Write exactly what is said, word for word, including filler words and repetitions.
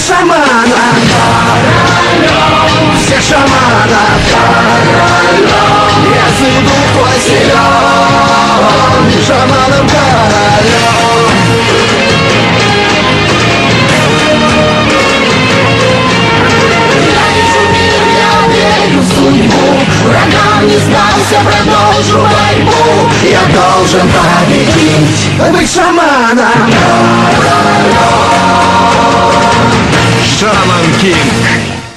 шаманом, королем всех шаманов, королем, если дух твой силен, шаманом королем. Врагам не сдался, продолжу борьбу. Я должен победить, быть шаманом. Шаман Кинг.